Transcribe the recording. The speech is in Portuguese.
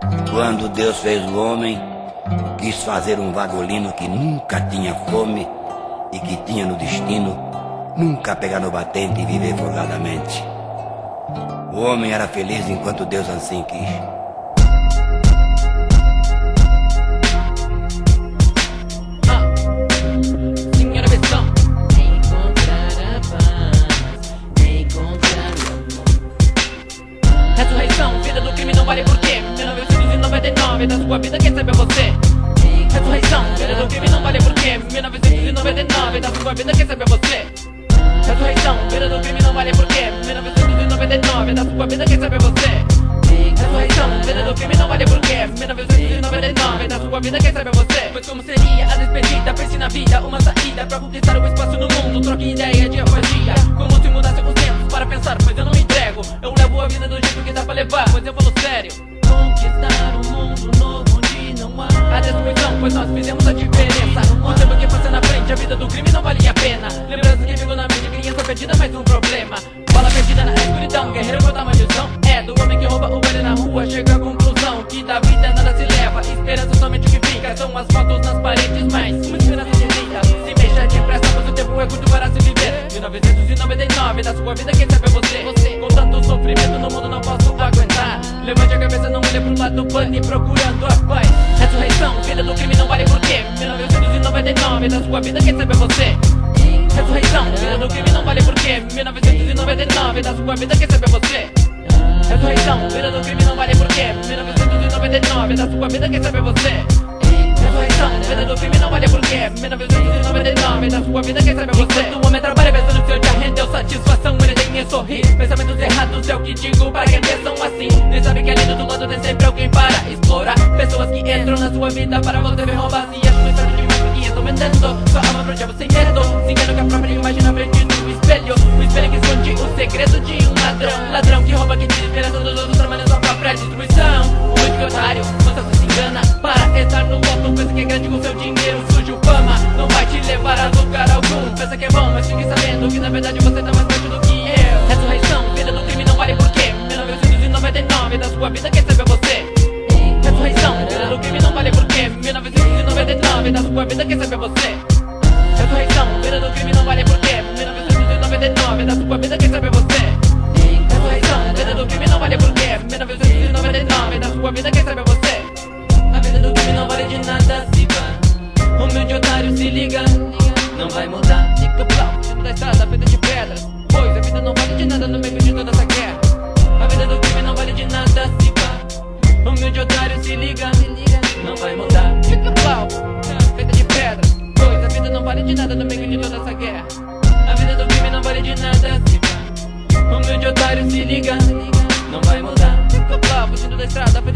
Quando Deus fez o homem, quis fazer um vagolino que nunca tinha fome e que tinha no destino nunca pegar no batente e viver folgadamente. O homem era feliz enquanto Deus assim quis. Senhora versão. Encontrar a paz, encontrar o amor. Ressurreição, vida do crime não vale por quê? 1999, da sua vida quem sabe é você. Ressurreição, vida do crime não vale por quê? 1999, da sua vida quem sabe é você. Ressurreição, vida do crime não vale por quê? 1999, da sua vida quem sabe é você. Ressurreição, vida do crime não vale por quê? 1999, da sua vida quem sabe é você. Pois como seria a despedida? Pense na vida, uma saída pra conquistar o espaço no mundo. Troque ideia dia após dia, como se mudasse os tempos para pensar, pois eu não me entrego. Eu levo a vida do jeito que dá pra levar, pois eu falo sério. Conquistar um mundo novo onde não há a destruição, pois nós fizemos a diferença. O tempo que passa na frente, a vida do crime não valia a pena. Lembrança que ficou na mente, criança perdida, mais um problema. Bala perdida na escuridão, guerreiro contra a maldição. É do homem que rouba o velho na rua, chega à conclusão que da vida nada se leva, esperança somente o que fica. São as fotos nas paredes, mas uma esperança de vida. Se mexa depressa, pois o tempo é curto para se viver. 1999, da sua vida quem sabe é você. Com tanto sofrimento no mundo não posso aguentar. Levante a cabeça, não olhe pro lado, pane procurando a paz. Ressurreição, vida do crime não vale por quê? 1999, da sua vida quem sabe é você. Ressurreição, vida do crime não vale por quê? 1999, da sua vida quem sabe é você. Ressurreição, vida do crime não vale por quê? 1999, da sua vida quem sabe é você. Ressurreição, vida do crime não vale por quê? 1999, da sua vida quem sabe é você. Enquanto o homem trabalha pensando se eu já rendeu satisfação, ele tem em sorrir. Pensamentos errados é o que digo para quem pensam assim. Nem sabe que ali do outro lado tem sempre alguém para explorar. Pessoas que entram na sua vida para você ver roubar. Se és uma história demais porque estão vendendo sua alma pro diabo sem medo. Se engano que a própria imagem na frente do espelho. O espelho que esconde o segredo de um ladrão. Ladrão que rouba, que tira esperança dos outros, trabalhando sua própria destruição. O muito otário, você se engana para estar no alto. Pensa que é grande com seu dinheiro, sujo fama não vai te levar a lugar algum. Pensa que é bom, mas fique sabendo que na verdade você tá mais forte do que eu. Ressurreição, vida do crime não vale por quê? 1999, da sua vida quem sabe é você. Ressurreição, vida do crime não vale por quê? 1999, da sua vida quem sabe é você. Ressurreição, vida do crime não vale por quê? 1999, da sua vida quem sabe é você. Ressurreição, vida do crime não vale por quê? 1999, da sua vida quem sabe é você. A vida do crime não vale de nada, se vá. Humilde otário, se liga, não vai mudar. Dica plau, dentro da estrada feita de pedras. Pois a vida não vale de nada no meio de toda essa guerra. A vida do crime não vale de nada, se vá. Humilde otário, se liga, não vai mudar. Dica plau, feita de pedras. Pois a vida não vale de nada no meio de toda essa guerra. A vida do crime não vale de nada, se vá. Humilde otário, se liga, não vai mudar. Dica plau, fugindo da estrada feita